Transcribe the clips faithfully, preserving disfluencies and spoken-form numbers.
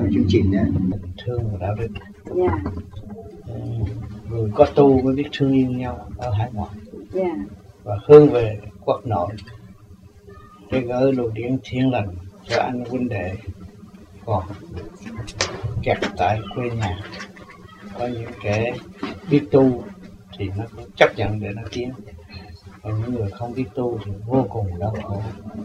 chương trình đó, thương và đạo đức. Yeah. Người có tu mới biết thương yêu nhau ở hải ngoại. Yeah. Và hướng về quốc nội để gửi đồ điển thiên lành cho anh huynh đệ còn kẹt tại quê nhà. Có những kẻ biết tu thì nó cũng chấp nhận để nó tiến, còn những người không biết tu thì vô cùng đau khổ.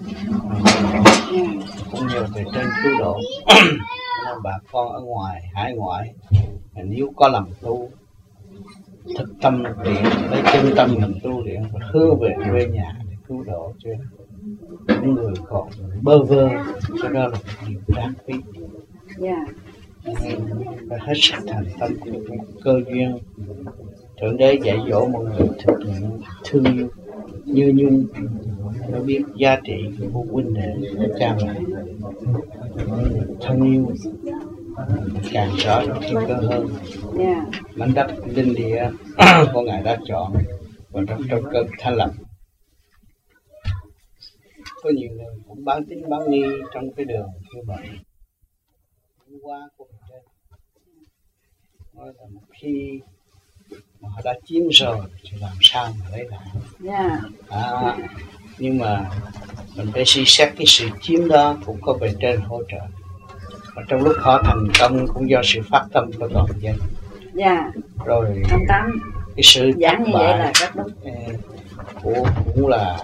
Cũng nhờ về trên cứu độ. Nên bà con ở ngoài, hải ngoại, nếu có lòng tu, thực tâm luyện, lấy chân tâm mình tu luyện và hướng về quê nhà để cứu độ cho những người còn bơ vơ, cho đó là một điều đáng quý. Yeah. Phải hết sức thành tâm của cơ duyên Thượng Đế dạy dỗ mọi người thực hiện thương yêu như nhung, nó biết giá trị của huynh đệ của cha mẹ, thân yêu càng rõ trong thiên cơ hơn. Yeah. Mảnh đất linh địa của Ngài đã chọn và trong trong cơn thanh lập. Có nhiều người cũng bán tín bán nghi trong cái đường như vậy. Qua của mình đây nói là một khi mà họ đã chiếm rồi thì làm sao mà lấy lại. Yeah. À, nhưng mà mình phải suy xét cái sự chiếm đó cũng có bề trên hỗ trợ, và trong lúc họ thành công cũng do sự phát tâm của toàn dân. Yeah. Rồi cái sự thất bại của cũng là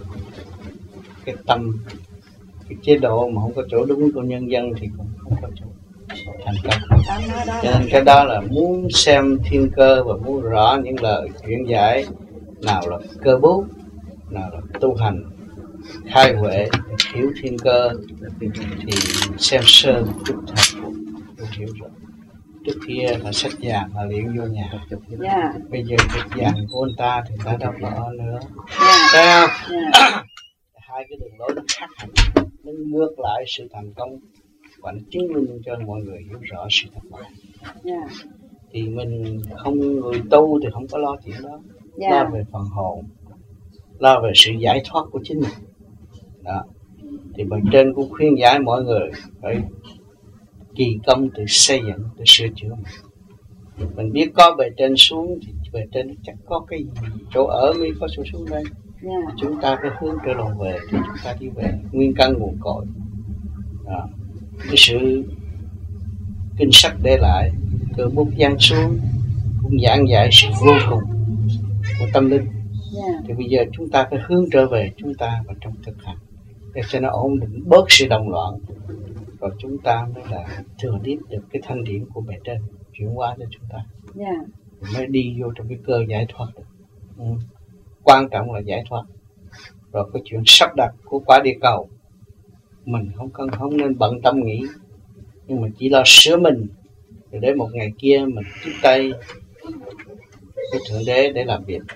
cái tâm, cái chế độ mà không có chỗ đúng của nhân dân thì cũng không có chỗ thành công. Cho nên cái đó là muốn xem thiên cơ và muốn rõ những lời chuyển giải nào là cơ bút, nào là tu hành khai huệ, hiểu thiên cơ thì xem sơ một chút thật cũng hiểu rồi. Trước kia là sách vàng là luyện vô nhà. Yeah. Bây giờ sách vàng của anh ta thì ta đâu có nữa. Thấy không? Yeah. Hai cái đường lối nó khác hẳn, nó ngược lại sự thành công và nó chứng minh cho mọi người hiểu rõ sự thất bại. Yeah. Thì mình không, người tu thì không có lo chuyện đó. Yeah. Lo về phần hồn, lo về sự giải thoát của chính mình. Đó. Thì bề trên cũng khuyên giải mọi người phải kỳ công tự xây dựng, tự sửa chữa mình. Mình biết có bề trên xuống thì bề trên chắc có cái gì chỗ ở mới có chỗ xuống đây. Yeah. Chúng ta phải hướng trở lòng về thì chúng ta đi về nguyên căn nguồn cội. Đó. Cái sự kinh sách để lại, cơ bút giăng xuống cũng giảng dạy sự vô cùng của tâm linh. Yeah. Thì bây giờ chúng ta phải hướng trở về chúng ta vào trong thực hành để cho nó ổn định bớt sự động loạn, rồi chúng ta mới là thừa tiếp được cái thanh điển của bề trên chuyển hóa cho chúng ta. Yeah. Mới đi vô trong cái cơ giải thoát được. Ừ. Quan trọng là giải thoát. Rồi cái chuyện sắp đặt của quả địa cầu mình không cần không nên bận tâm nghĩ, nhưng mà chỉ lo sửa mình rồi để một ngày kia mình tiếp tay với Thượng Đế để làm việc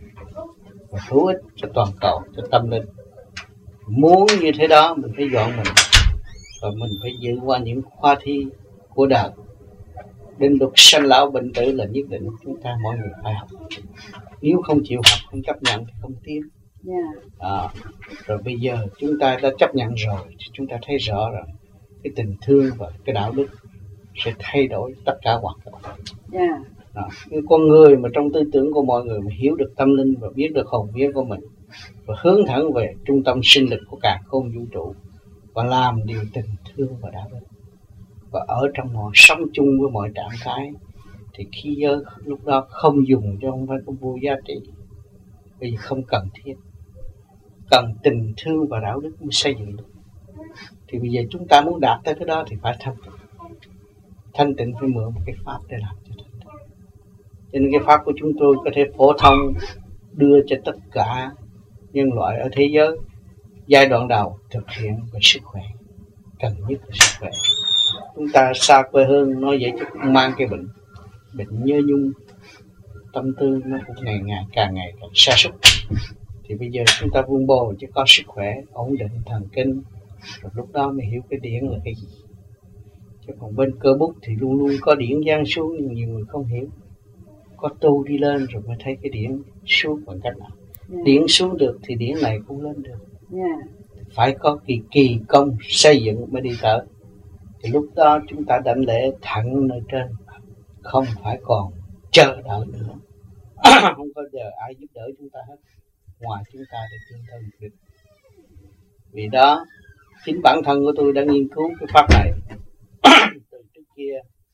và hữu ích cho toàn cầu, cho tâm linh. Muốn như thế đó mình phải dọn mình, và mình phải giữ qua những khoa thi của đời. Định luật sanh lão bệnh tử là nhất định, chúng ta mọi người phải học. Nếu không chịu học, không chấp nhận thì không tiến. Yeah. À, rồi bây giờ chúng ta đã chấp nhận rồi thì chúng ta thấy rõ rồi cái tình thương và cái đạo đức sẽ thay đổi tất cả hoàn cảnh. Yeah. À, cái con người mà trong tư tưởng của mọi người mà hiểu được tâm linh và biết được hồn vía của mình và hướng thẳng về trung tâm sinh lực của cả không vũ trụ và làm điều tình thương và đạo đức và ở trong mọi sống chung với mọi trạng thái, thì khi giới lúc đó không dùng cho không phải có vô giá trị, vì không cần thiết, cần tình thương và đạo đức mới xây dựng được. Thì bây giờ chúng ta muốn đạt tới cái đó thì phải thanh tịnh. Thanh tịnh phải mượn một cái pháp để làm cho thanh tịnh. Cho nên cái pháp của chúng tôi có thể phổ thông đưa cho tất cả nhân loại ở thế giới. Giai đoạn đầu thực hiện về sức khỏe, cần nhất là sức khỏe. Chúng ta xa quê hương nói vậy chứ cũng mang cái bệnh bệnh nhớ nhung, tâm tư nó cũng ngày ngày càng ngày càng sa sút. Thì bây giờ chúng ta vun bồi chứ có sức khỏe, ổn định thần kinh, rồi lúc đó mới hiểu cái điển là cái gì. Chứ còn bên cơ bút thì luôn luôn có điển giáng xuống, nhưng nhiều người không hiểu. Có tu đi lên rồi mới thấy cái điển xuống bằng cách nào. Yeah. Điển xuống được thì điển này cũng lên được. Yeah. Phải có kỳ kỳ công xây dựng mới đi tới. thì lúc đó chúng ta đảnh lễ thẳng nơi trên, không phải còn chờ đợi nữa. Không có giờ ai giúp đỡ chúng ta hết ngoài chúng ta để tiến thân mục đích. Vì đó chính bản thân của tôi đã nghiên cứu cái pháp này. Từ trước kia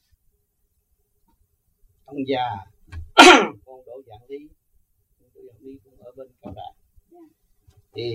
ông già con Đỗ Dạng Lý, Đỗ Dạng Lý cũng ở bên Cao Đài, thì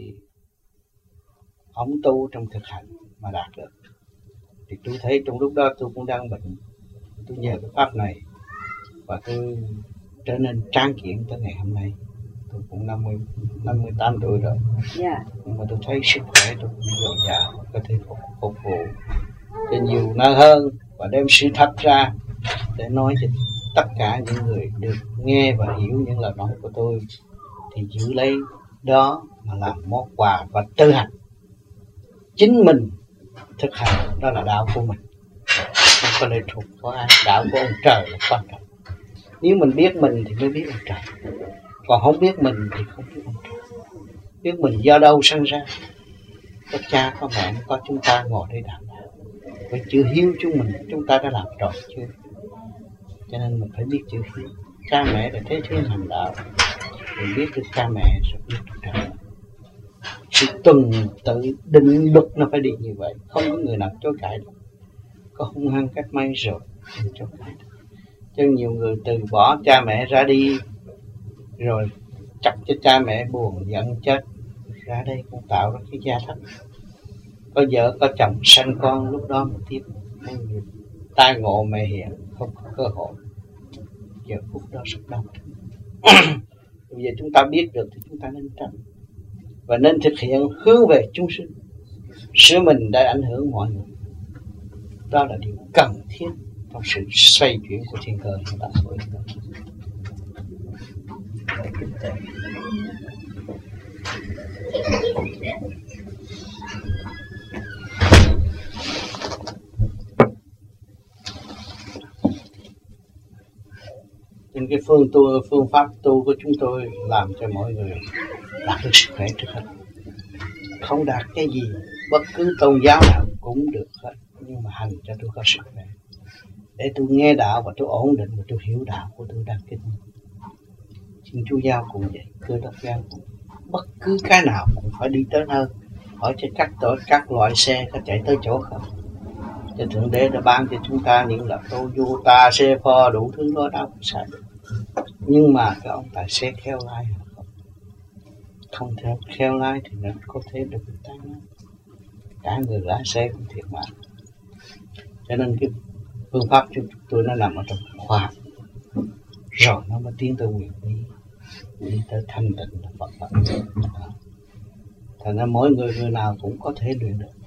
ông tu trong thực hành mà đạt được. Thì tôi thấy trong lúc đó tôi cũng đang bệnh, tôi nhờ cái pháp này và tôi trở nên tráng kiện tới ngày hôm nay. Tôi cũng năm mươi, năm mươi tám tuổi rồi. Yeah. Nhưng mà tôi thấy sức khỏe tôi cũng dồi dào, có thể phục, phục vụ cho nhiều nơi hơn và đem sự thật ra để nói cho tất cả những người được nghe và hiểu những lời nói của tôi, thì giữ lấy đó mà làm món quà và tư hành. Chính mình thực hành, đó là đạo của mình, không có lệ thuộc của ai. Đạo của ông trời là quan trọng. Nếu mình biết mình thì mới biết ông trời, còn không biết mình thì không biết ông trời. Biết mình do đâu sinh ra, có cha có mẹ có chúng ta ngồi đây đàm đạo. Vì chữ hiếu chúng mình chúng ta đã làm tròn chưa, cho nên mình phải biết chữ hiếu. Cha mẹ là thế thiên hành đạo, mình biết được cha mẹ rồi biết được trời. Sự tuần tự định luật nó phải đi như vậy, không có người nào chối cãi được. Có hung hăng cách mấy rồi không chối cãi được. Chứ nhiều người từ bỏ cha mẹ ra đi rồi chọc cho cha mẹ buồn giận chết, ra đây cũng tạo ra cái gia thất. Có vợ có chồng sanh con lúc đó một tiếp tai ngộ mẹ hiện, không có cơ hội. Giờ phút đó rất đau. Bây giờ chúng ta biết được thì chúng ta nên tránh và nên thực hiện hướng về chúng sinh. Sứ mình đã ảnh hưởng mọi người, đó là điều cần thiết trong sự xoay chuyển của thiên cơ hiện tại của chúng ta. Trên cái phương tu, phương pháp tu của chúng tôi làm cho mọi người đạt được sức khỏe trước hết. Không đạt cái gì, bất cứ tôn giáo nào cũng được hết, nhưng mà hành cho tôi có sức khỏe, để tôi nghe đạo và tôi ổn định và tôi hiểu đạo của tôi đang kinh. Thiên Chúa giáo cũng vậy, Cơ Đốc giáo cũng vậy. Bất cứ cái nào cũng phải đi tới nơi. Hỏi cho các tổ, các loại xe có chạy tới chỗ không? Cho Thượng Đế đã ban cho chúng ta những là Toyota, xe Ford, đủ thứ đó đâu cũng sai được. Nhưng mà cái ông tài xế khéo lái không? Không theo khéo lái thì nó có thể được tai nạn. Cả người lái xe cũng thiệt mạng. Cho nên cái phương pháp của tôi nó nằm ở trong khoa học, rồi nó mới tiến tới quyền lý, đi tới thanh tịnh là Phật Phật. Thành ra mỗi người người nào cũng có thể luyện được.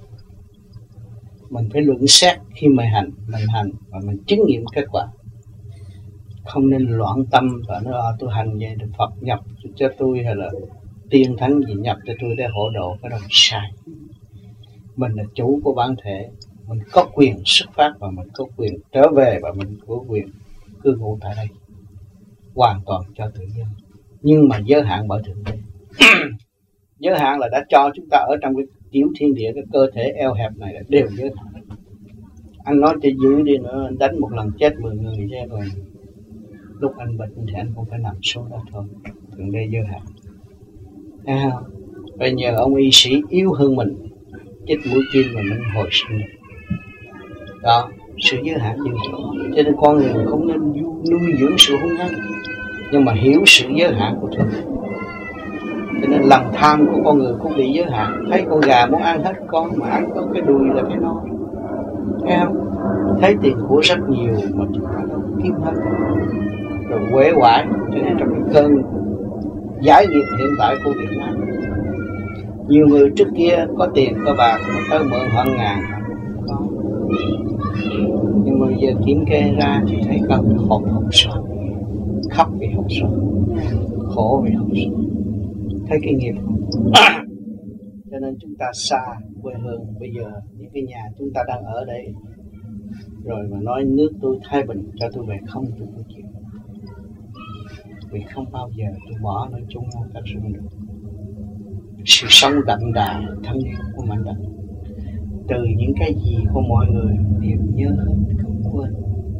Mình phải luận xét khi mình hành, mình hành và mình chứng nghiệm kết quả. Không nên loạn tâm và nói à, tôi hành vậy được Phật nhập cho tôi hay là tiên thánh gì nhập cho tôi để hộ độ, cái đó sai. Mình là chủ của bản thể, mình có quyền xuất phát và mình có quyền trở về và mình có quyền cư ngụ tại đây, hoàn toàn cho tự do. Nhưng mà giới hạn bởi Thượng Đế. Giới hạn là đã cho chúng ta ở trong cái tiểu thiên địa, cái cơ thể eo hẹp này là đều giới hạn. Anh nói cho dữ đi nữa, anh đánh một lần chết mười người chứ rồi. Lúc anh bệnh thì anh cũng phải nằm số đó thôi. Thượng Đế giới hạn. À, bây giờ ông y sĩ yếu hơn mình, chích mũi kim mà mình hồi sinh được. Đó, sự giới hạn như vậy. Cho nên con người không nên nuôi dưỡng sự hung hăng, nhưng mà hiểu sự giới hạn của Thượng Đế. Cho nên lòng tham của con người cũng bị giới hạn. Thấy con gà muốn ăn hết con, mà ăn có cái đùi là cái no. Thấy không? Thấy tiền của rất nhiều mà chúng ta đâu kiếm hết. Rồi quể quải. Cho nên trong cái cơn giải nghiệp hiện tại của Việt Nam, nhiều người trước kia có tiền có bạc tới mượn hơn ngàn có. Nhưng mà bây giờ kiểm kê ra thì thấy có hột hột xoắn, khóc vì hột xoắn, khổ vì hột xoắn. Thấy cái nghiệp cho nên chúng ta xa quê hương. Bây giờ những cái nhà chúng ta đang ở đây rồi mà nói nước tôi Thái Bình cho tôi về không, tôi không chịu. Vì không bao giờ tôi bỏ nơi chung các sự được. Sự sống đậm đà thân của mạnh đậm. từ những cái gì của mọi người đều nhớ hết, không quên.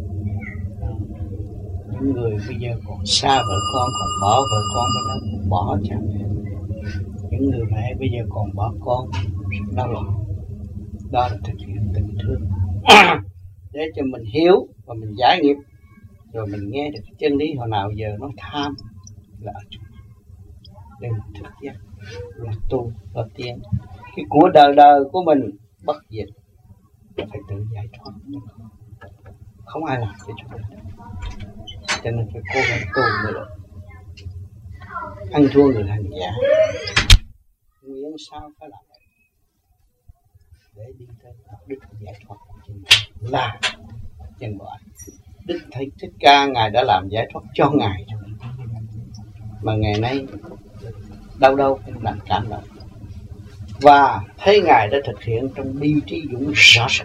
Những người bây giờ còn xa vợ con, còn bỏ vợ con bên đó, bỏ chẳng. Những người mẹ bây giờ còn bỏ con, rất đau lòng. Đó là thực hiện tình thương để cho mình hiểu và mình giải nghiệp, rồi mình nghe được cái chân lý hồi nào giờ nó tham là ở chúng ta. Để mình thức giác là tu là tiến. Cái của đời đời của mình bất diệt, phải tự giải thoát, không ai làm cho chúng ta. Cho nên phải cố gắng tu mới được. Ăn thua người hành giả, nguyện sao phải làm vậy để đi tới đức giải thoát của chính mình là chân gọi. Đức Thầy Thích Ca ngài đã làm giải thoát cho ngài rồi, mà ngày nay đâu đâu cũng làm cảm động, và thấy ngài đã thực hiện trong bi trí dũng rõ ràng,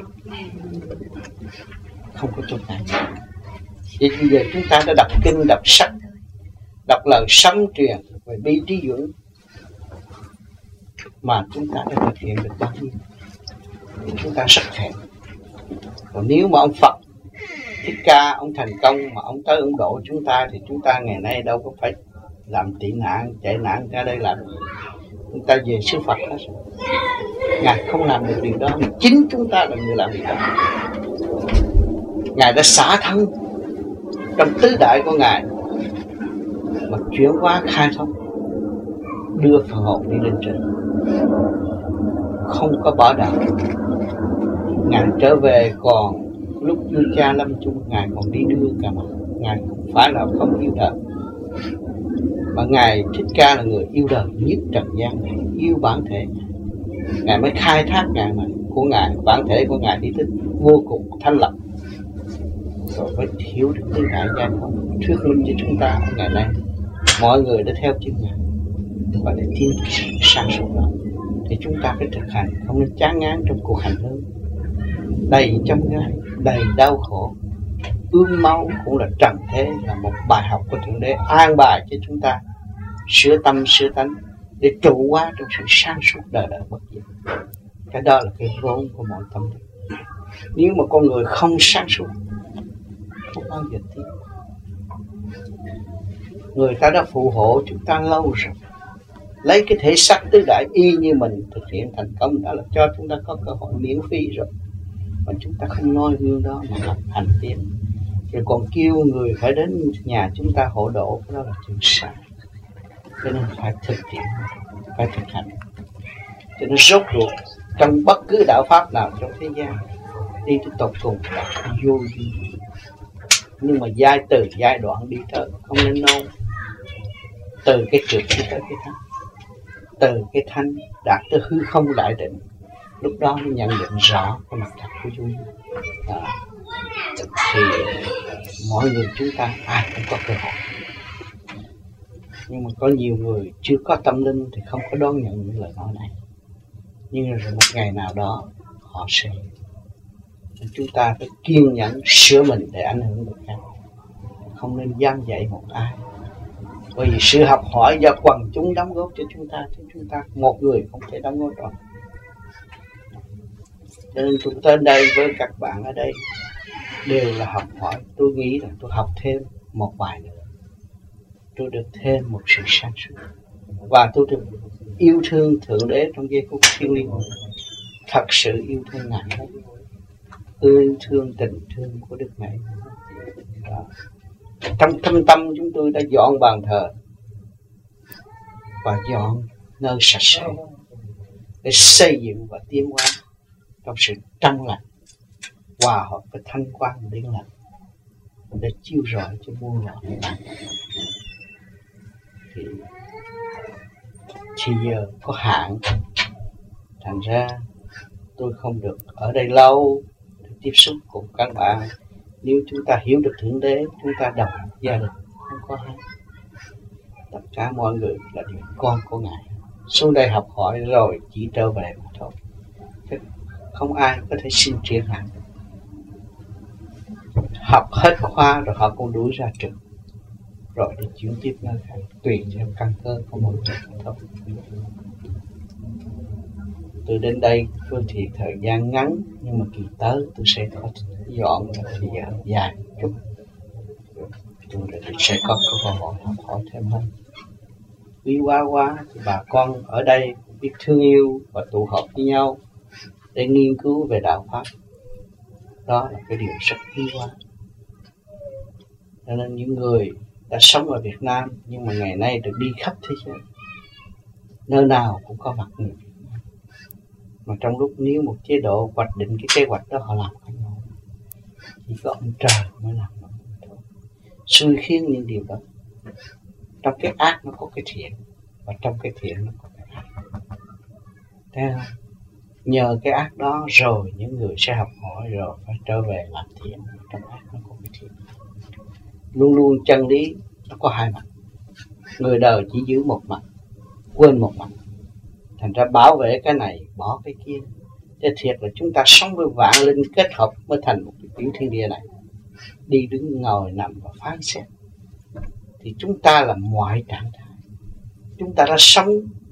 không có chút nào. Vậy bây giờ chúng ta đã đọc kinh, đọc sách, đọc lời sấm truyền về bi trí dũng, mà chúng ta đã thực hiện được bao nhiêu? Chúng ta rất thèm. Còn nếu mà ông Phật Thích Ca ông thành công mà ông tới ông độ chúng ta, thì chúng ta ngày nay đâu có phải làm tị nạn, chạy nạn ra đây làm. Chúng ta về sư Phật hết rồi. Ngài không làm được điều đó, mà chính chúng ta là người làm điều đó. Ngài đã xả thân trong tứ đại của Ngài mà chuyển hóa khai thông, đưa phần hồn đi lên trên, không có bỏ đạo. Ngài trở về còn lúc vua cha lâm chung, Ngài còn đi đưa cả mà. Ngài không phải là không yêu đời, mà Ngài Thích Ca là người yêu đời nhất trần gian này, yêu bản thể. Ngài mới khai thác Ngài mà của Ngài, bản thể của Ngài đi tới vô cùng thanh lập, rồi mới hiểu được tứ đại gia không, thuyết minh cho chúng ta ở ngày nay. Mọi người đã theo chân Ngài và để tiến sang suốt đó, thì chúng ta phải thực hành, không nên chán ngán trong cuộc hành hương đầy chông gai, đầy đau khổ. Ương máu cũng là trần thế, là một bài học của Thượng Đế an bài cho chúng ta sửa tâm sửa tánh để trụ hóa trong sự sáng suốt đời đời bất diệt. Cái đó là cái vốn của mọi tâm linh. Nếu mà con người không sáng suốt, không bao giờ tiến. Người ta đã phù hộ chúng ta lâu rồi, lấy cái thể xác tứ đại y như mình thực hiện thành công, đó là cho chúng ta có cơ hội miễn phí rồi. Mà chúng ta không noi gương đó mà làm hành tiến, rồi còn kêu người phải đến nhà chúng ta hộ độ, đó là chuyện sai. Cho nên phải thực hiện, phải thực hành. Cho nên rốt cuộc trong bất cứ đạo pháp nào trong thế gian, đi tới tột cùng là vô duy. Nhưng mà giai từ giai đoạn đi tới, không nên nôn. Từ cái trượt đi tới cái thanh, từ cái thanh đạt tới hư không đại định, lúc đó mới nhận định rõ cái mặt thật của vô duy. Thì mọi người chúng ta ai cũng có cơ hội, nhưng mà có nhiều người chưa có tâm linh thì không có đón nhận những lời nói này. Nhưng rồi một ngày nào đó họ sẽ. Chúng ta phải kiên nhẫn sửa mình để ảnh hưởng người khác, không nên gian dạy một ai. Bởi vì sự học hỏi do quần chúng đóng góp cho chúng ta, chứ chúng ta một người không thể đóng góp được. Cho nên tôi tới đây với các bạn ở đây đều là học hỏi. Tôi nghĩ là tôi học thêm một bài nữa, tôi được thêm một sự sáng suốt, và tôi được yêu thương Thượng Đế trong giây phút thiêng liêng. Thật sự yêu thương Ngài hết, yêu thương tình thương của Đức Mẹ. Đó. Trong thâm tâm chúng tôi đã dọn bàn thờ và dọn nơi sạch sẽ để xây dựng và tiến hóa trong sự trong lành, hòa hợp với thanh quan điển lành, để chiếu rọi cho muôn loài người bạn. Thì thì giờ có hạn, thành ra tôi không được ở đây lâu để tiếp xúc cùng các bạn. Nếu chúng ta hiểu được Thượng Đế, chúng ta đồng gia đình, không có hay. Tất cả mọi người là điều con của Ngài, xuống đây học hỏi rồi chỉ trở về mà thôi. Không ai có thể xin triển hạn. Học hết khoa rồi họ cũng đuổi ra trường, rồi đi chuyển tiếp nơi khác, tùy theo căn cơ của mỗi người thôi. Tôi đến đây phương thì thời gian ngắn, nhưng mà kỳ tới tôi sẽ có dọn thời gian dài chút. Tôi sẽ có cơ hội học hỏi thêm hơn. Quý quá quá thì bà con ở đây biết thương yêu và tụ họp với nhau để nghiên cứu về đạo pháp. Đó là cái điều rất quý quá. Cho nên những người đã sống ở Việt Nam nhưng mà ngày nay được đi khắp thế giới, nơi nào cũng có mặt người Việt Nam. Mà trong lúc nếu một chế độ hoạch định cái kế hoạch đó họ làm không nổi, chỉ có ông trời mới làm nổi thôi. Xui khiến những điều đó. Trong cái ác nó có cái thiện, và trong cái thiện nó có cái ác. Thấy không? Nhờ cái ác đó rồi những người sẽ học hỏi rồi phải trở về làm thiện. Trong ác nó có cái thiện. Luôn luôn chân lý nó có hai mặt. Người đời chỉ giữ một mặt, quên một mặt. Thành ra bảo vệ cái này, bỏ cái kia. Thế thiệt là chúng ta sống với vạn linh kết hợp mới thành một cái tiểu thiên địa này. Đi đứng ngồi nằm và phán xét. Thì chúng ta là mọi trạng thái. Chúng ta đã sống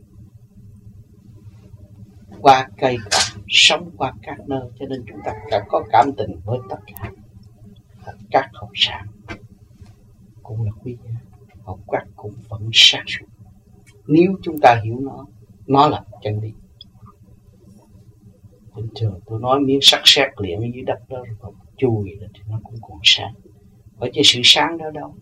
qua cây cỏ, sống qua các nơi, cho nên chúng ta cần có cảm tình với tất cả. Các học sản cũng là quý giá, học các cũng vẫn sáng suốt. Nếu chúng ta hiểu nó, nó là chân lý. Bình thường tôi nói miếng sắt sét liền ở dưới đất đó rồi còn chui thì nó cũng còn sáng. Bởi chứ sự sáng đó đâu,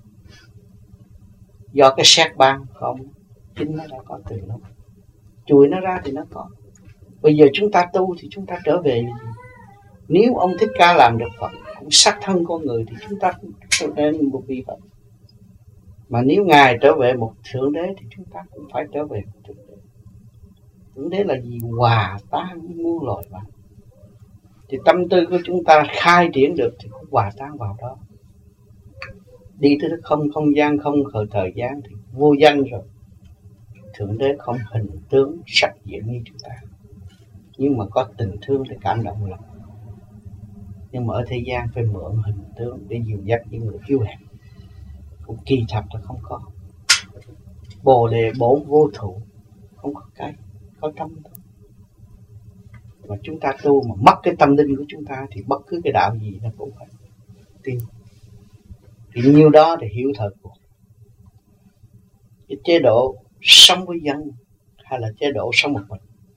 do cái sét ban không, chính nó đã có từ lâu. Chui nó ra thì nó có. Bây giờ chúng ta tu thì chúng ta trở về. Nếu ông Thích Ca làm được Phật, cũng sát thân con người, thì chúng ta cũng trở nên một vị Phật. Mà nếu Ngài trở về một Thượng Đế thì chúng ta cũng phải trở về một Thượng Đế. Thượng Đế là gì? Hòa tan với muôn loài vạn. Thì tâm tư của chúng ta khai triển được thì cũng hòa tan vào đó. Đi tới không không gian, không thời thời gian thì vô danh rồi. Thượng Đế không hình tướng sắc diện như chúng ta, nhưng mà có tình thương để cảm động lòng. Nhưng mà ở thế gian phải mượn hình tướng để dìu dắt những người hiếu hẹn. Cũng kỳ thật là không có. Bồ đề bổn vô thụ, không có cái, có tâm thôi. Mà chúng ta tu mà mất cái tâm linh của chúng ta thì bất cứ cái đạo gì nó cũng phải tiêu. Thì nhiêu đó để hiểu thật cuộc. Cái chế độ sống với dân hay là chế độ sống một mình?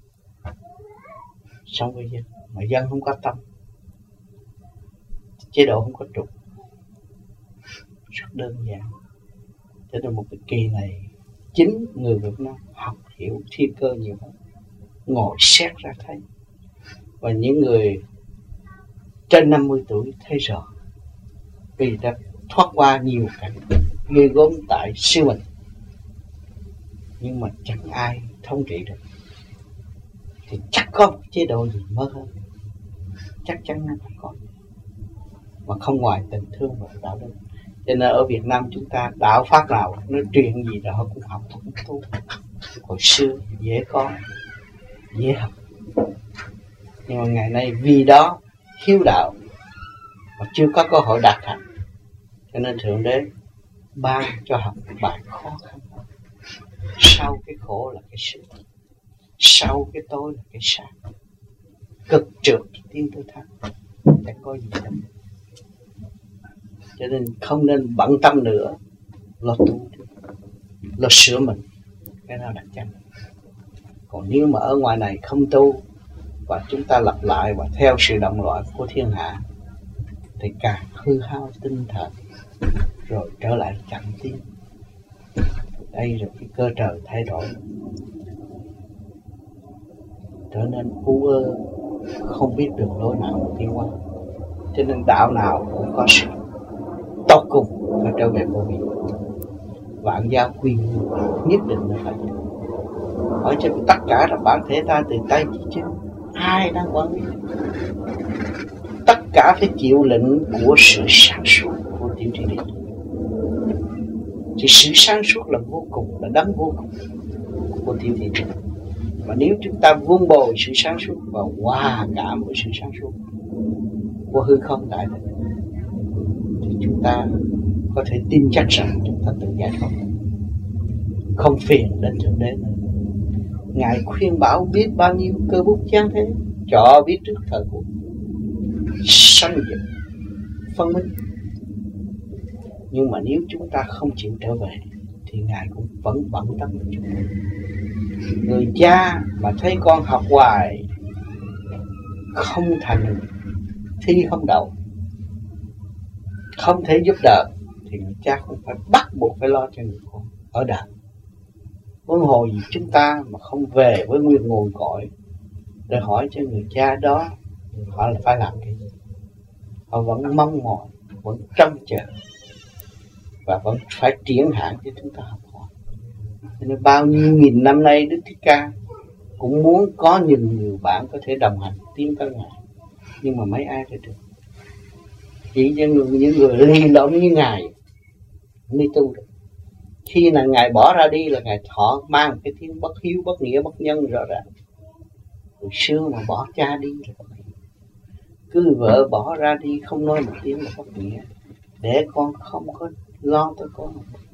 Sống với dân, mà dân không có tâm, chế độ không có trục. Rất đơn giản. Cho nên một cái kỳ này chính người Việt Nam học hiểu thiên cơ nhiều hơn, ngồi xét ra thấy. Và những người trên năm mươi tuổi thấy rõ, vì đã thoát qua nhiều cảnh ghê gớm tại siêu mình, nhưng mà chẳng ai thống trị được. Thì chắc có một chế độ gì mới hơn, chắc chắn nó phải có, mà không ngoài tình thương và đạo đức. Cho nên ở Việt Nam chúng ta đạo pháp nào nó truyền gì rồi họ cũng học, họ cũng tu. Hồi xưa dễ có, dễ học. Nhưng mà ngày nay vì đó hiếu đạo mà chưa có cơ hội đạt thành, cho nên Thượng Đế ban cho học bài khó khăn. Sau cái khổ là cái sự, sau cái tối là cái sáng. Cực trượt tiến tới thắng, chẳng có gì đâu. Cho nên không nên bận tâm nữa, lo tu, lo sửa mình, cái nào đặt chân. Còn nếu mà ở ngoài này không tu và chúng ta lặp lại và theo sự động loạn của thiên hạ thì càng hư hao tinh thần, rồi trở lại chậm tiến. Đây rồi cái cơ trời thay đổi, trở nên u ơ, không biết đường lối nào đi qua. Cho nên đạo nào cũng có sự tốt cùng phải trở về vô vi. Vạn gia quy nhất định là phải. Hỏi cho tất cả là bản thể ta từ tay chỉ chứ ai đang quản lý? Tất cả phải chịu lệnh của sự sáng suốt của tiểu thiên địa. Thì sự sáng suốt là vô cùng, là đấng vô cùng của tiểu thiên địa. Mà nếu chúng ta vun bồi sự sáng suốt và hòa cảm với sự sáng suốt của hư không đại định, thì chúng ta có thể tin chắc rằng chúng ta tự giải thoát, không phiền đến Thượng Đế nữa. Ngài khuyên bảo biết bao nhiêu cơ bút chán thế, cho biết trước thời cuộc, sanh diệt, phân minh. Nhưng mà nếu chúng ta không chịu trở về thì Ngài cũng vẫn bận tâm với chúng ta. Người cha mà thấy con học hoài không thành, thi không đậu, không thể giúp đỡ, thì người cha cũng phải bắt buộc phải lo cho người con ở đời. Huống hồ gì chúng ta mà không về với nguyên nguồn cội để hỏi cho người cha đó họ là phải làm cái gì. Họ vẫn mong mỏi, vẫn trông chờ và vẫn phải triển hạn cho chúng ta học hỏi. Nên bao nhiêu nghìn năm nay Đức Thích Ca cũng muốn có những người bạn có thể đồng hành tiến tới Ngài, nhưng mà mấy ai để được. Chỉ cho những người ly lộn như Ngài mới tu được. Khi là Ngài bỏ ra đi là Ngài thọ mang cái tiếng bất hiếu, bất nghĩa, bất nhân rõ ràng. Hồi xưa mà bỏ cha đi là bất nghĩa. Cứ vợ bỏ ra đi không nói một tiếng là bất nghĩa, để con không có lo tới con.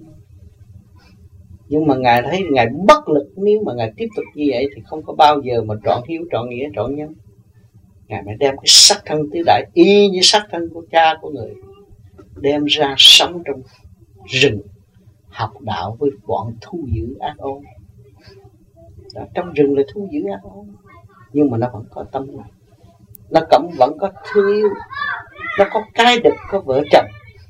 Nhưng mà Ngài thấy Ngài bất lực, nếu mà Ngài tiếp tục như vậy thì không có bao giờ mà trọn hiếu, trọn nghĩa, trọn nhân. Ngài mới đem cái sắc thân tứ đại y như sắc thân của cha của người, đem ra sống trong rừng, học đạo với bọn thu giữ ác ôn. Đó, trong rừng là thu giữ ác ôn, nhưng mà nó vẫn có tâm này, nó cũng vẫn có thương yêu, nó có cái đực, có vợ chồng,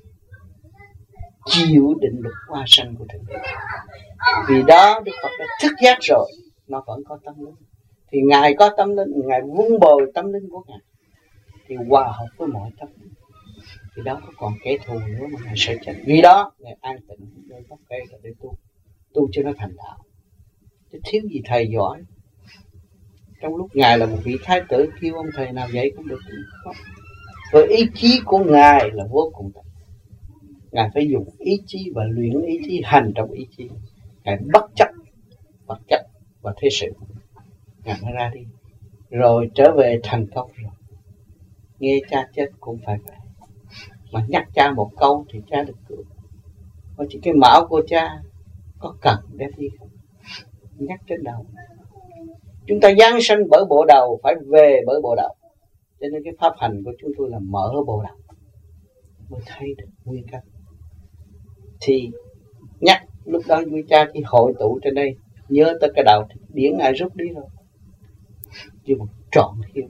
chịu định luật hoa sanh của Thượng Đế. Vì đó Đức Phật đã thức giác rồi, nó vẫn có tâm linh. Thì Ngài có tâm linh, Ngài vun bồi tâm linh của Ngài thì hòa hợp với mọi tâm linh. Thì đó có còn kẻ thù nữa mà Ngài sẽ chết. Vì đó Ngài an tịnh nơi gốc cây là để tu, tu cho nó thành đạo. Chứ thiếu gì thầy giỏi. Trong lúc Ngài là một vị thái tử, kêu ông thầy nào dạy cũng được không. Với ý chí của Ngài là vô cùng tận. Ngài phải dùng ý chí và luyện ý chí, hành trong ý chí. Ngài bất chấp vật chất và thế sự, Ngài mới ra đi, rồi trở về thành công rồi. Nghe cha chết cũng phải vậy, mà nhắc cha một câu thì cha được cứu. Có chỉ cái mão của cha có cần đem đi không? Nhắc trên đầu. Chúng ta giáng sanh bởi bộ đầu, phải về bởi bộ đầu. Cho nên cái pháp hành của chúng tôi là mở bộ đầu mới thấy được nguyên căn. Thì nhắc lúc đó quý cha chỉ hội tụ trên đây, nhớ tới cái đầu thì điển Ngài rút đi rồi. Chứ một trọn hiếu.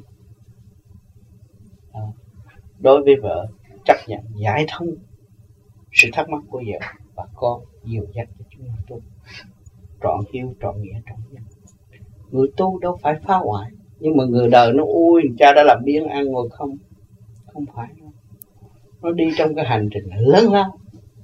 Đối với vợ, chấp nhận giải thông sự thắc mắc của vợ và con, dìu dắt cho chúng tu. Trọn hiếu, trọn nghĩa, trọn nhân. Người tu đâu phải phá hoại, nhưng mà người đời nó ui cha đã làm biếng ăn ngồi không. Không phải đâu. Nó đi trong cái hành trình lớn lao.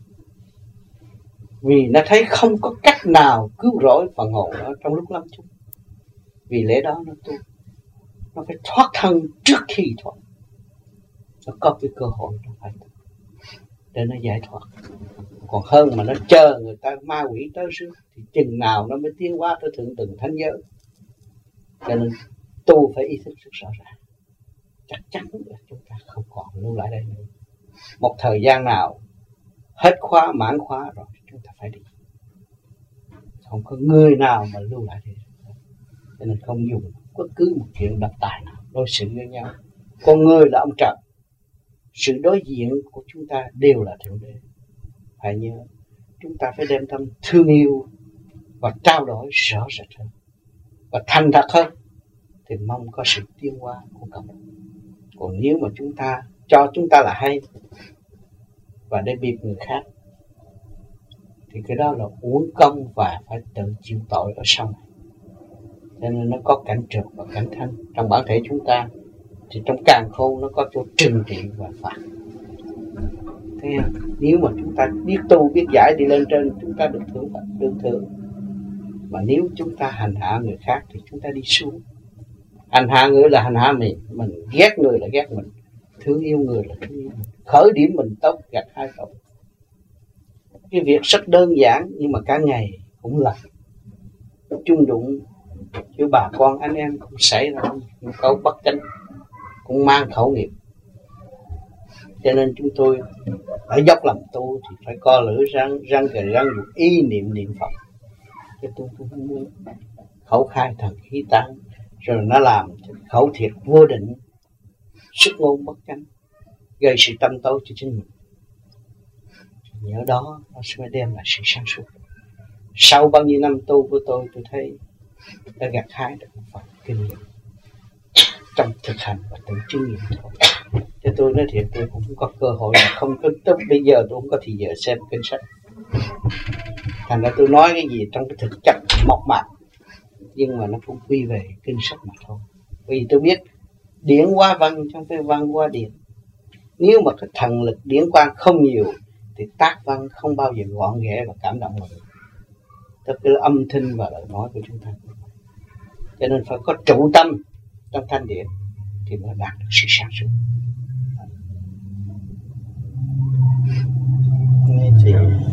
Vì nó thấy không có cách nào cứu rỗi phần hồn nó trong lúc lâm chung. Vì lẽ đó nó tu. Nó phải thoát thân trước khi thoát. Nó có cái cơ hội nó phải để nó giải thoát. Còn hơn mà nó chờ người ta ma quỷ tới trước thì chừng nào nó mới tiến hóa tới thượng tầng thánh giới. Cho nên tu phải ý thức rất rõ ràng. Chắc chắn là chúng ta không còn lưu lại đây nữa. Một thời gian nào hết khóa, mãn khóa rồi chúng ta phải đi. Không có người nào mà lưu lại đây. Cho nên không dùng bất cứ một chuyện độc tài nào đối xử với nhau. Con người là ông trời. Sự đối diện của chúng ta đều là Thượng Đế. Phải nhớ, chúng ta phải đem tâm thương yêu và trao đổi rõ rệt hơn và thành thật hơn thì mong có sự tiến hóa của cộng đồng. Còn nếu mà chúng ta cho chúng ta là hay và để biệt người khác thì cái đó là uổng công và phải tự chịu tội ở sau này. Cho nên nó có cảnh trượt và cảnh thanh. Trong bản thể chúng ta thì trong càn khôn nó có chỗ trừng trị và phạt. Thế nếu mà chúng ta biết tu, biết giải đi lên trên, chúng ta được thưởng, được thưởng. Mà nếu chúng ta hành hạ người khác thì chúng ta đi xuống. Hành hạ người là hành hạ mình, mình ghét người là ghét mình, thương yêu người là thương yêu mình. Khởi điểm mình tốt, gặt hai tội. Cái việc rất đơn giản nhưng mà cả ngày cũng là chung đụng chứ bà con anh em cũng xảy ra một câu bất chánh, cũng mang khẩu nghiệp. Cho nên chúng tôi ở dốc làm tu thì phải co lưỡi răng răng kề răng dùng ý niệm niệm Phật. Chứ tôi, tôi không muốn khẩu khai thần khí tán, rồi nó làm khẩu thiệt vô định, xuất ngôn bất chánh, gây sự tâm tối cho chính mình. Nhớ đó nó sẽ đem lại sự sáng suốt. Sau bao nhiêu năm tu của tôi, tôi thấy đã gặt hái được một phần kinh nghiệm trong thực hành và tự chứng nghiệm thôi. Cho tôi nói thiệt, tôi cũng không có cơ hội, không có tới bây giờ tôi không có thì giờ xem kinh sách. Thành ra tôi nói cái gì trong cái thực chất mộc mạc, nhưng mà nó cũng quy về kinh sách mà thôi. Vì tôi biết điển qua văn trong cái văn qua điển. Nếu mà cái thần lực điển quang không nhiều thì tác văn không bao giờ gọn ghẽ và cảm động được. Tức là âm thanh và lời nói của chúng ta. Cho nên phải có trụ tâm trong thanh điển thì mới đạt được sự sáng suốt. Thì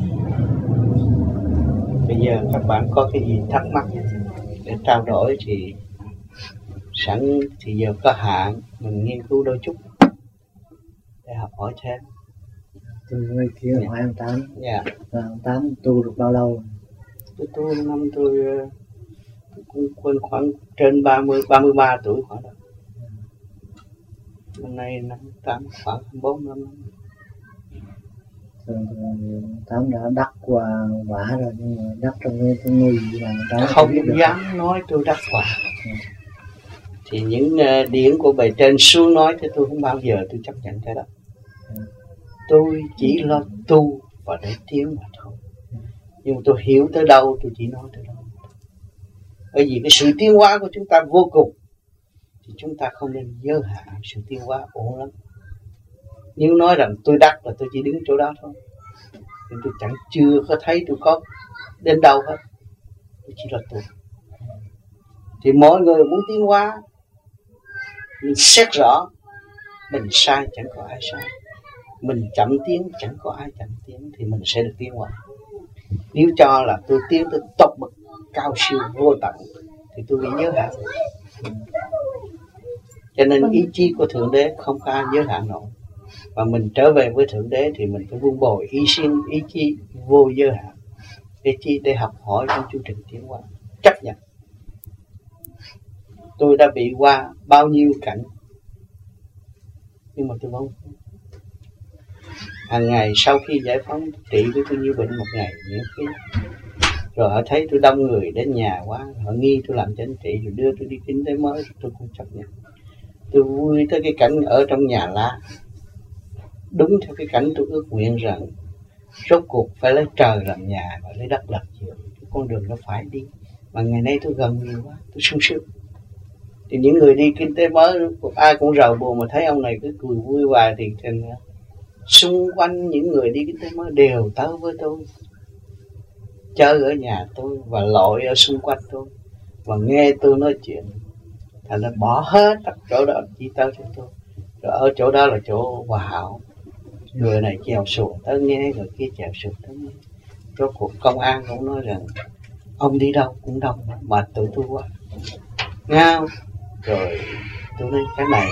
bây giờ các bạn có cái gì thắc mắc để trao đổi thì sẵn thì giờ có hạn, mình nghiên cứu đôi chút để học hỏi thêm. Tôi mới kia hỏi ông Tám. Dạ. Và ông Tám tu được bao lâu? Tôi tu năm tôi, tôi cũng quên khoảng trên ba mươi, ba mươi ba tuổi khoảng đó. Năm nay năm tám khoảng hai mươi bốn năm. Thường thường Tám đã đắc qua quả rồi, nhưng mà đắc trong cái cái ngôi gì là Tám không dám nói tôi đắc quả. Ừ. Thì những uh, điển của bề trên xuống nói thì tôi không bao giờ tôi chấp nhận cái đó. Ừ. Tôi chỉ lo tu và để tiến mà thôi. Ừ. Nhưng mà tôi hiểu tới đâu tôi chỉ nói tới đâu. Bởi vì cái sự tiến hóa của chúng ta vô cùng, thì chúng ta không nên giới hạn sự tiến hóa ổn lắm. Nhưng nói rằng tôi đắc là tôi chỉ đứng chỗ đó thôi, nhưng tôi chẳng chưa có thấy tôi có đến đâu hết. Tôi chỉ là tôi. Thì mọi người muốn tiến hóa, mình xét rõ, mình sai chẳng có ai sai, mình chậm tiến chẳng có ai chậm tiến, thì mình sẽ được tiến hóa. Nếu cho là tôi tiến tới tột bậc cao siêu vô tận thì tôi bị giới hạn. Cho nên ý chí của Thượng Đế không có ai giới hạn nổi. Và mình trở về với Thượng Đế thì mình phải vun bồi ý xin ý chí vô giới hạn. Ý chí để học hỏi trong chương trình tiến hóa. Chấp nhận. Tôi đã bị qua bao nhiêu cảnh, nhưng mà tôi không. Hàng ngày sau khi giải phóng trị với tôi như bệnh một ngày miễn phí. Rồi họ thấy tôi đông người đến nhà quá, họ nghi tôi làm chánh trị rồi đưa tôi đi kinh tế mới, tôi không chấp nhận. Tôi vui tới cái cảnh ở trong nhà lá, đúng theo cái cảnh tôi ước nguyện rằng rốt cuộc phải lấy trời làm nhà và lấy đất làm giường. Cái con đường nó phải đi, mà ngày nay tôi gần nhiều quá, tôi sung sướng. Thì những người đi kinh tế mới ai cũng rầu buồn, mà thấy ông này cứ cười vui hoài thì thành xung quanh những người đi kinh tế mới đều tới với tôi, chơi ở nhà tôi và lội ở xung quanh tôi và nghe tôi nói chuyện. Thành ra bỏ hết tất chỗ đó chỉ tới cho tôi. Rồi ở chỗ đó là chỗ hòa hảo, người này chèo xuồng tới nghe, người kia chèo xuồng tới nghe. Rốt cuộc công an cũng nói rằng ông đi đâu cũng đông mà tụi tôi quá ngao. Rồi tôi nói cái này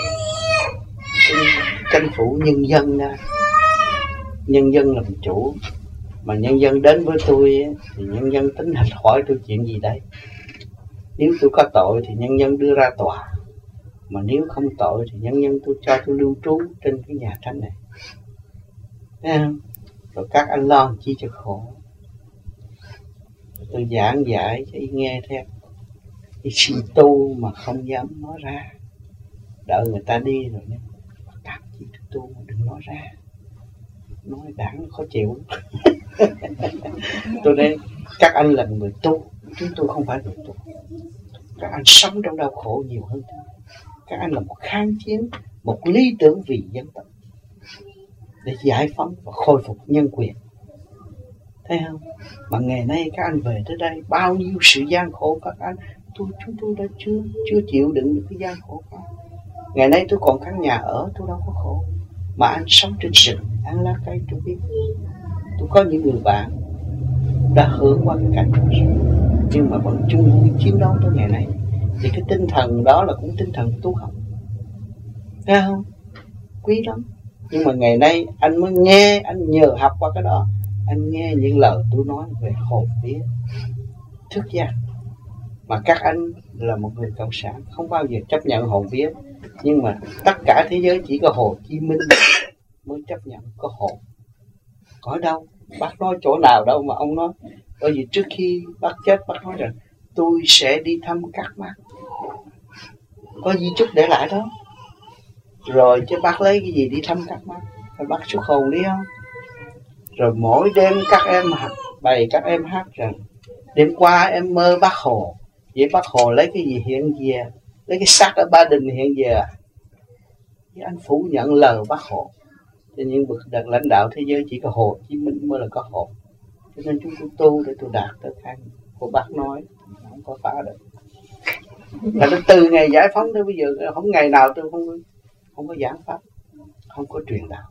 tranh phủ nhân dân đó, nhân dân làm chủ, mà nhân dân đến với tôi thì nhân dân tính hỏi tôi chuyện gì đây. Nếu tôi có tội thì nhân dân đưa ra tòa, mà nếu không tội thì nhân dân tôi cho tôi lưu trú trên cái nhà tranh này. Thấy không? Rồi các anh lo chi cho khổ. Rồi tôi giảng giải cho ý nghe theo. Ý xin tu mà không dám nói ra, đợi người ta đi rồi nên các chi tu mà đừng nói ra, nói đảng khó chịu. Tôi nói các anh là người tu, chúng tôi không phải người tu. Các anh sống trong đau khổ nhiều hơn tôi. Các anh là một kháng chiến, một lý tưởng vì dân tộc để giải phóng và khôi phục nhân quyền. Thấy không? Mà ngày nay các anh về tới đây, bao nhiêu sự gian khổ các anh, tôi chúng tôi đã chưa chưa chịu đựng được cái gian khổ đó. Ngày nay tôi còn căn nhà ở, tôi đâu có khổ. Mà anh sống trên rừng, ăn lá cây tôi biết. Tôi có những người bạn đã hưởng qua cái cảnh đó rồi, nhưng mà vẫn chung vui chiến đấu tới ngày nay. Thì cái tinh thần đó là cũng tinh thần tu học. Thấy không? Quý lắm. Nhưng mà ngày nay anh mới nghe, anh nhờ học qua cái đó, anh nghe những lời tôi nói về hồn vía, thức giác. Mà các anh là một người cộng sản không bao giờ chấp nhận hồn vía. Nhưng mà tất cả thế giới chỉ có Hồ Chí Minh mới chấp nhận có hồn. Có đâu, bác nói chỗ nào đâu mà ông nói. Bởi vì trước khi bác chết, bác nói rằng tôi sẽ đi thăm các bác, có di chúc để lại đó. Rồi chứ bác lấy cái gì đi thăm các bác? Phải bác xuất hồn đi không? Rồi mỗi đêm các em bày các em hát rằng đêm qua em mơ bác Hồ. Vậy bác Hồ lấy cái gì hiện về? Lấy cái xác ở Ba Đình hiện về à? Với anh phủ nhận lời bác Hồ. Cho những bậc đạt lãnh đạo thế giới chỉ có Hồ Chí Minh mới là có hồn. Cho nên chúng tôi tu để tôi đạt tới khang của bác nói, không có phá được. Là từ ngày giải phóng tới bây giờ không ngày nào tôi không không có giảng pháp, không có truyền đạo.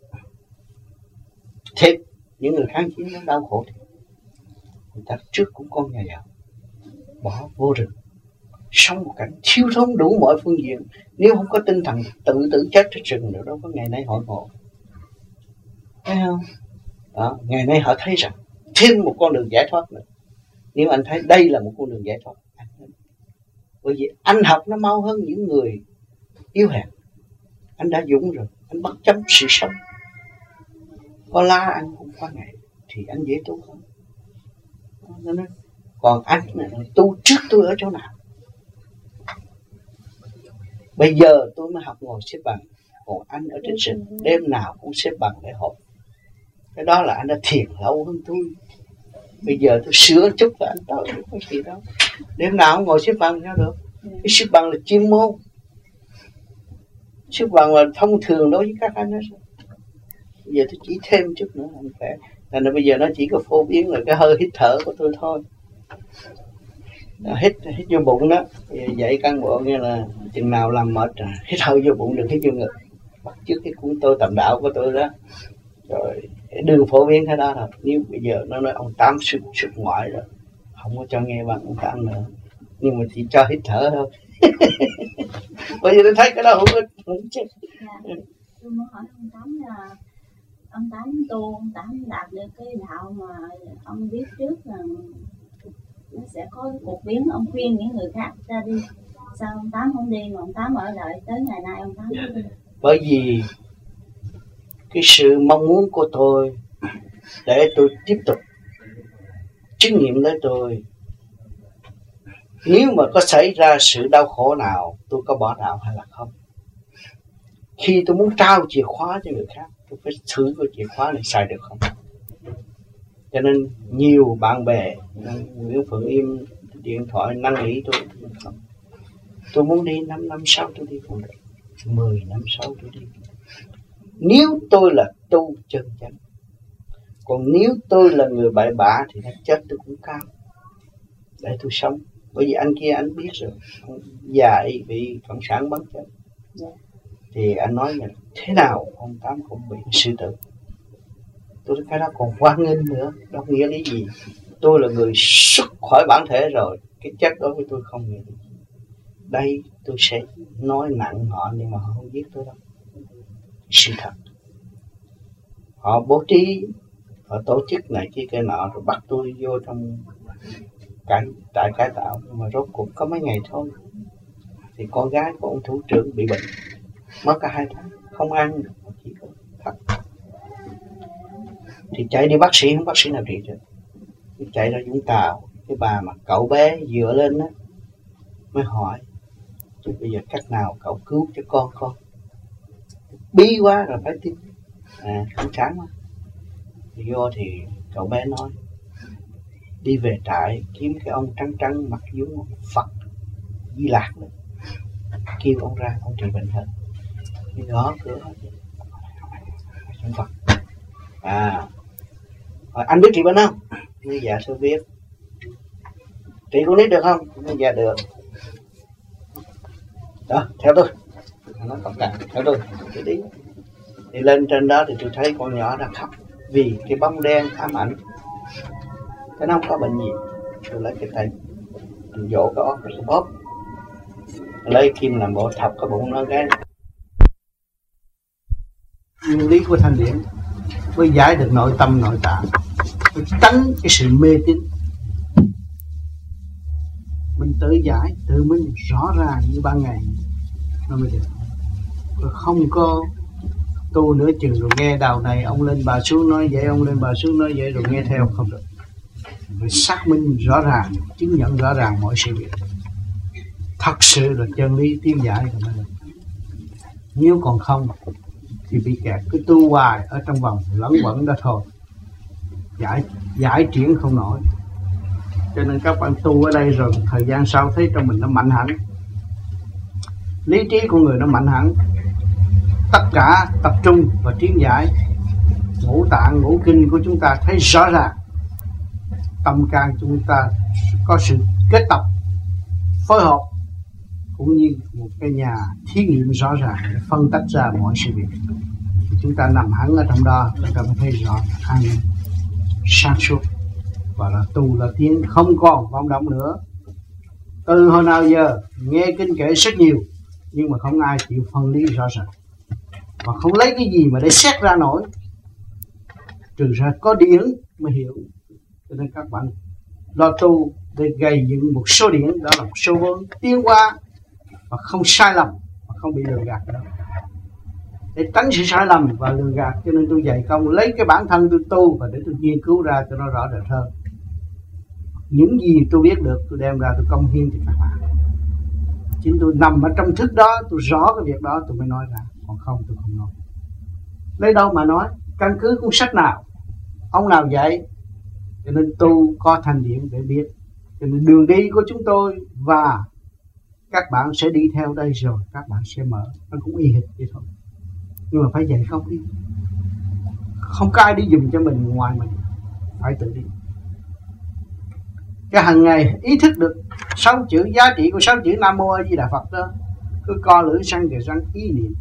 Thế những người kháng chiến nó đau khổ thì người ta trước cũng con nhà giàu, bỏ vô rừng, sống một cảnh thiếu thốn đủ mọi phương diện. Nếu không có tinh thần tự tử chết trên rừng nữa, đâu có ngày nay hội ngộ. Thấy không? Đó, ngày nay họ thấy rằng thêm một con đường giải thoát nữa. Nếu anh thấy đây là một con đường giải thoát, bởi vì anh học nó mau hơn những người yếu hèn. Anh đã dũng rồi, anh bắt chấm sự sống. Có la anh cũng qua ngày thì anh dễ tu hơn. Còn anh tu trước tôi ở chỗ nào? Bây giờ tôi mới học ngồi xếp bằng. Còn anh ở trên rừng đêm nào cũng xếp bằng để học. Cái đó là anh đã thiền lâu hơn tôi. Bây giờ tôi sửa chút là anh tới, không có gì đâu. Đêm nào cũng ngồi xếp bằng sao được? Cái xếp bằng là chuyên môn. Xếp bằng là thông thường đối với các anh đó. Bây giờ tôi chỉ thêm chút nữa anh khỏe. Thành ra bây giờ nó chỉ có phổ biến là cái hơi hít thở của tôi thôi. Đó, hít hít vô bụng đó. Dạy cán bộ nghe là chừng nào làm mệt rồi, hít hơi vô bụng, đừng hít vô ngực. Bắt chước cái cuốn tôi tầm đạo của tôi đó. Rồi đừng phổ biến cái đó thôi. Nếu bây giờ nó nói ông Tám xuất, xuất ngoại rồi, không có cho nghe bằng ông Tám nữa. Nhưng mà chỉ cho hít thở thôi. Bởi vì tôi thấy cái đó không ích, không chết. Dạ. Tôi muốn hỏi ông Tám là ông Tám tu, ông Tám đạt được cái đạo mà ông biết trước là nó sẽ có cái cuộc biến, ông khuyên những người khác ra đi. Sao ông Tám không đi mà ông Tám ở lại tới ngày nay ông Tám không đi? Bởi vì cái sự mong muốn của tôi để tôi tiếp tục chứng nghiệm lấy tôi. Nếu mà có xảy ra sự đau khổ nào, tôi có bỏ đạo hay là không? Khi tôi muốn trao chìa khóa cho người khác, tôi phải thử cái chìa khóa này xài được không? Cho nên nhiều bạn bè, Nguyễn Phượng Im điện thoại năn nỉ tôi, không. Tôi muốn đi năm năm sau tôi đi cũng được, mười năm sau tôi đi. Nếu tôi là tu chân chánh, còn nếu tôi là người bại bạ thì nó chết tôi cũng cao để tôi sống. Bởi vì anh kia anh biết rồi, ông già y bị cộng sản bắn chết. Yeah. Thì anh nói là thế nào ông Tám cũng bị sư tử. Tôi nói cái đó còn hoan nghênh nữa, đó nghĩa lý gì? Tôi là người xuất khỏi bản thể rồi, cái chết đó với tôi không nghĩa lý gì. Đây tôi sẽ nói nặng họ nhưng mà họ không giết tôi đâu. Sự thật. Họ bố trí, họ tổ chức này kia cái nọ rồi bắt tôi vô trong cái tại cải tạo, nhưng mà rốt cuộc có mấy ngày thôi thì con gái của ông thủ trưởng bị bệnh, mất cả hai tháng không ăn được, chỉ có thật. Thì chạy đi bác sĩ, không bác sĩ nào trị được. Chạy ra Vũng Tàu, cái bà mà cậu bé dựa lên đó mới hỏi chứ bây giờ cách nào cậu cứu cho con con. Bí quá rồi phải tin à, không chán quá. Thì vô thì cậu bé nói đi về trại kiếm cái ông trắng trắng mặc giống Phật Di Lạc nữa, kêu ông ra ông trị bệnh hơn. Thì gõ cửa ông Phật à, hỏi anh biết trị bệnh không? Nói dạ tôi biết. Trị con nít được không? Nói dạ được. Đó theo tôi, nó còn cả theo tôi thì đi. Thì lên trên đó thì tôi thấy con nhỏ đang khóc vì cái bóng đen ám ảnh. Cái nó không có bệnh gì. Tôi lấy cái tay tôi vỗ cái óc rồi bóp, lấy kim làm bộ thọc cái bụng nó cái. Nguyên lý của thanh điển mới giải được nội tâm nội tạng, mới tránh cái sự mê tín, mới mình tự giải, tự minh rõ ràng như ban ngày nó mới được. Rồi không có tu nửa chừng rồi nghe đầu này ông lên bà xuống nói vậy, ông lên bà xuống nói vậy rồi nghe theo, không được. Phải xác minh rõ ràng, chứng nhận rõ ràng mọi sự việc. Thật sự là chân lý tiến giải rồi mới được. Nếu còn không thì bị kẹt cứ tu hoài ở trong vòng lẫn quẩn đó thôi, giải giải triển không nổi. Cho nên các bạn tu ở đây rồi thời gian sau thấy trong mình nó mạnh hẳn, lý trí của người nó mạnh hẳn, tất cả tập trung và tiến giải. Ngũ tạng ngũ kinh của chúng ta thấy rõ ràng, tâm can chúng ta có sự kết tập phối hợp, cũng như một cái nhà thí nghiệm rõ ràng để phân tách ra mọi sự việc. Chúng ta nằm hẳn ở trong đó, chúng ta mới thấy rõ an sáng suốt, và là tu là tiến, không còn vọng động nữa. Từ hồi nào giờ nghe kinh kệ rất nhiều, nhưng mà không ai chịu phân lý rõ ràng, và không lấy cái gì mà để xét ra nổi, trừ ra có điển mới hiểu. Cho nên các bạn lo tu để gây dựng một số điển, đó là một số vốn tiến qua và không sai lầm và không bị lừa gạt nữa. Để tránh sự sai lầm và lừa gạt, cho nên tôi dạy công lấy cái bản thân tôi tu và để tôi nghiên cứu ra cho nó rõ rệt hơn. Những gì tôi biết được tôi đem ra tôi công hiến cho các bạn. Chính tôi nằm ở trong thức đó, tôi rõ cái việc đó tôi mới nói ra, còn không tôi không nói. Lấy đâu mà nói, căn cứ cuốn sách nào, ông nào dạy. Cho nên tu có thanh điển để biết. Cho nên đường đi của chúng tôi và các bạn sẽ đi theo đây rồi các bạn sẽ mở, nó cũng y hệt vậy thôi. Nhưng mà phải dạy không đi, không có ai đi dùm cho mình ngoài mình, phải tự đi. Cái hàng ngày ý thức được sáu chữ, giá trị của sáu chữ Nam Mô A Di Đà Phật đó, cứ co lưỡi răng kề răng ý niệm,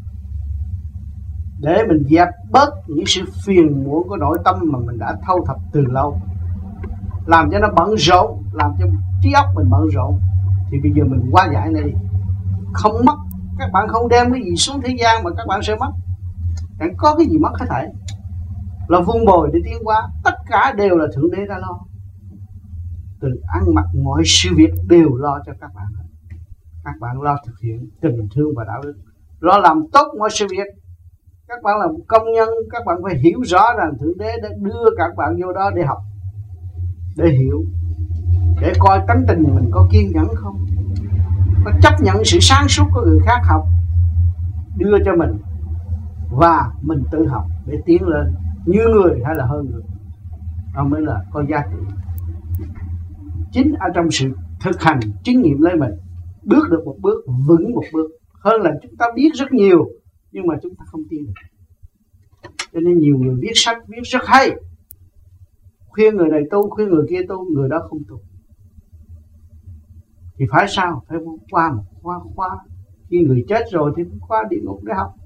để mình dẹp bớt những sự phiền muộn của nội tâm mà mình đã thâu thập từ lâu, làm cho nó bận rộn, làm cho trí óc mình bận rộn. Thì bây giờ mình hóa giải này đi, không mất. Các bạn không đem cái gì xuống thế gian mà các bạn sẽ mất. Chẳng có cái gì mất hết thảy, là vun bồi để tiến hóa. Tất cả đều là Thượng Đế đã lo. Từ ăn mặc mọi sự việc đều lo cho các bạn. Các bạn lo thực hiện tình thương và đạo đức, lo làm tốt mọi sự việc. Các bạn làm công nhân, các bạn phải hiểu rõ rằng Thượng Đế đã đưa các bạn vô đó để học, để hiểu, để coi tánh tình mình có kiên nhẫn không, có chấp nhận sự sáng suốt của người khác học đưa cho mình, và mình tự học để tiến lên như người hay là hơn người. Đó mới là có giá trị. Chính ở trong sự thực hành chứng nghiệm lấy mình, bước được một bước, vững một bước, hơn là chúng ta biết rất nhiều nhưng mà chúng ta không tiến được. Cho nên nhiều người viết sách viết rất hay, khuyên người này tu, khuyên người kia tu, người đó không tu. Thì phải sao? Phải qua một khóa khóa. Khi người chết rồi thì qua địa ngục để học.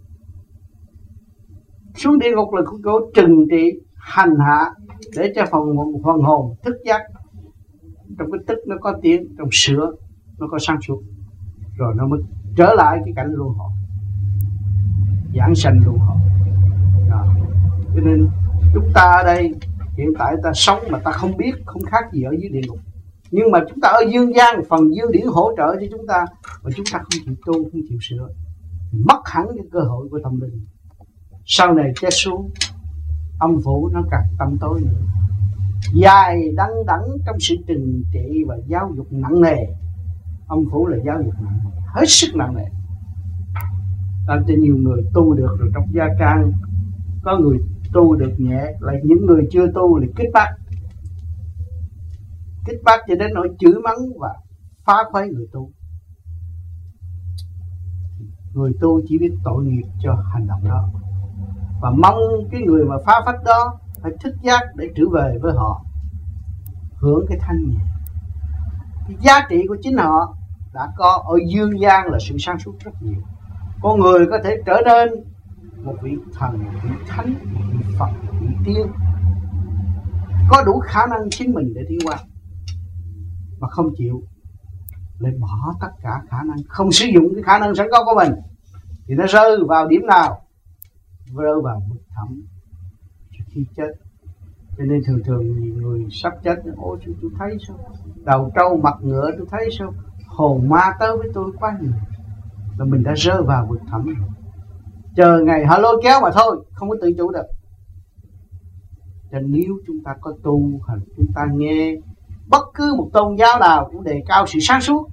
Xuống địa ngục là của trừng trị, hành hạ, để cho phần, phần hồn thức giác. Trong cái tức nó có tiếng, trong sữa nó có sáng suốt, rồi nó mới trở lại cái cảnh luân hồi, giảng sanh luân hồi. Cho nên chúng ta ở đây hiện tại ta sống mà ta không biết, không khác gì ở dưới địa ngục. Nhưng mà chúng ta ở dương gian, phần dương điển hỗ trợ cho chúng ta, mà chúng ta không chịu tu, không chịu sửa, mất hẳn cái cơ hội của tâm linh. Sau này chết xuống, âm phủ nó càng tâm tối nữa, dài đăng đẳng trong sự trừng trị và giáo dục nặng nề. Âm phủ là giáo dục nặng nề, hết sức nặng nề, làm cho nhiều người tu được rồi trong gia can, có người tu được nhẹ, lại những người chưa tu thì kích bác, kích bác cho đến nỗi chửi mắng và phá khuấy người tu. Người tu chỉ biết tội nghiệp cho hành động đó, và mong cái người mà phá phách đó phải thức giác để trở về với họ, hưởng cái thanh nhẹ. Cái giá trị của chính họ đã có ở dương gian là sự sáng suốt rất nhiều. Con người có thể trở nên một vị thần, một vị thánh, một vị Phật, một vị tiên, có đủ khả năng chính mình để tiến qua, mà không chịu, lại bỏ tất cả khả năng, không sử dụng cái khả năng sẵn có của mình, thì nó rơi vào điểm nào? Rơi vào vực thẳm. Khi chết Cho nên thường thường nhiều người sắp chết, ôi tôi, tôi thấy sao đầu trâu mặt ngựa, tôi thấy sao hồn ma tới với tôi quá nhiều, là mình đã rơi vào vực thẳm rồi, chờ ngày họ lôi kéo mà thôi, không có tự chủ được. Cho nên nếu chúng ta có tu hoặc chúng ta nghe bất cứ một tôn giáo nào cũng đề cao sự sáng suốt,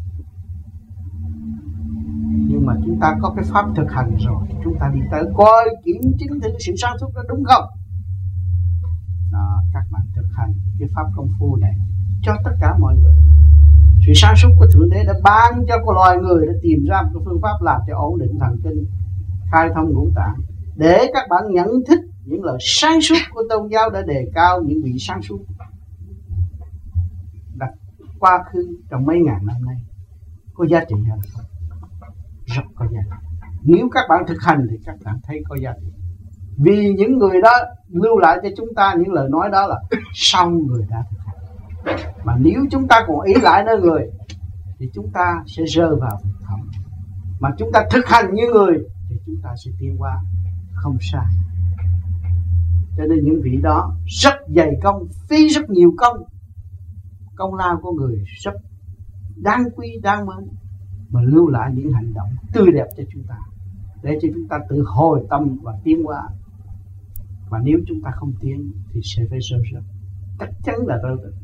nhưng mà chúng ta có cái pháp thực hành rồi, chúng ta đi tới coi kiểm chứng thử sự sáng suốt đó đúng không. Đó, các bạn thực hành cái pháp công phu này cho tất cả mọi người. Sự sáng suốt của Thượng Đế đã ban cho con loài người để tìm ra một phương pháp làm cho ổn định thần kinh, khai thông ngũ tạng, để các bạn nhận thức những lời sáng suốt của tôn giáo đã đề cao những vị sáng suốt đặt quá khứ trong mấy ngàn năm nay. Có giá trị hay không? Rất có giá trị. Nếu các bạn thực hành thì các bạn thấy có giá trị. Vì những người đó lưu lại cho chúng ta những lời nói đó là sau người đã thực hành. Mà nếu chúng ta còn ý lại nơi người thì chúng ta sẽ rơi vào vực thẳm. Mà chúng ta thực hành như người thì chúng ta sẽ tiến qua không sai. Cho nên những vị đó rất dày công, phí rất nhiều công. Công lao của người rất đáng quý, đáng mến, mà lưu lại những hành động tươi đẹp cho chúng ta, để cho chúng ta tự hồi tâm và tiến qua. Và nếu chúng ta không tiến thì sẽ phải rơi rớt, chắc chắn là rơi rớt.